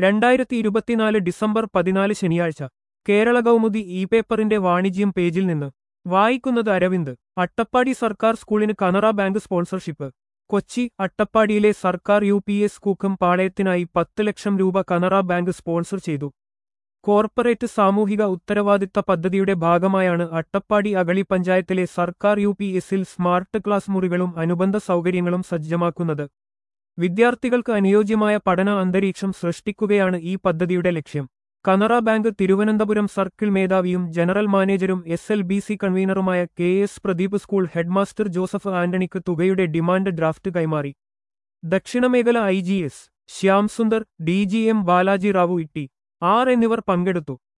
2024 December 14 ശനിയാഴ്ച Kerala Kaumudi E പേപ്പറിന്റെ വാണിജ്യം പേജിൽ നിന്ന് വായിക്കുന്നത് അരവിന്ദ്. അട്ടപ്പാടി സർക്കാർ സ്കൂളിന് കനറ ബാങ്ക് സ്പോൺസർഷിപ്പ്. കൊച്ചി. അട്ടപ്പാടിയിലെ സർക്കാർ UPS സ്കൂക്കും പാളയത്തിനായി 10 ലക്ഷം രൂപ കനറ ബാങ്ക് സ്പോൺസർ ചെയ്തു. കോർപ്പറേറ്റ് സാമൂഹിക ഉത്തരവാദിത്ത പദ്ധതിയുടെ ഭാഗമായാണ് അട്ടപ്പാടി അഗളി പഞ്ചായത്തിലെ സർക്കാർ UPSൽ സ്മാർട്ട് ക്ലാസ് മുറികളും അനുബന്ധ സൗകര്യങ്ങളും സജ്ജമാക്കുന്നത്. വിദ്യാർത്ഥികൾക്ക് അനുയോജ്യമായ പഠന അന്തരീക്ഷം സൃഷ്ടിക്കുകയാണ് ഈ പദ്ധതിയുടെ ലക്ഷ്യം. കനറ ബാങ്ക് തിരുവനന്തപുരം സർക്കിൾ മേധാവിയും ജനറൽ മാനേജരും SLBC കൺവീനറുമായ KS Pradeep school headmaster Joseph ആന്റണിക്ക് തുകയുടെ ഡിമാൻഡ് ഡ്രാഫ്റ്റ് കൈമാറി. ദക്ഷിണമേഖല IGS Shyamsundar, DGM Balaji Rao, T. R എന്നിവർ പങ്കെടുത്തു.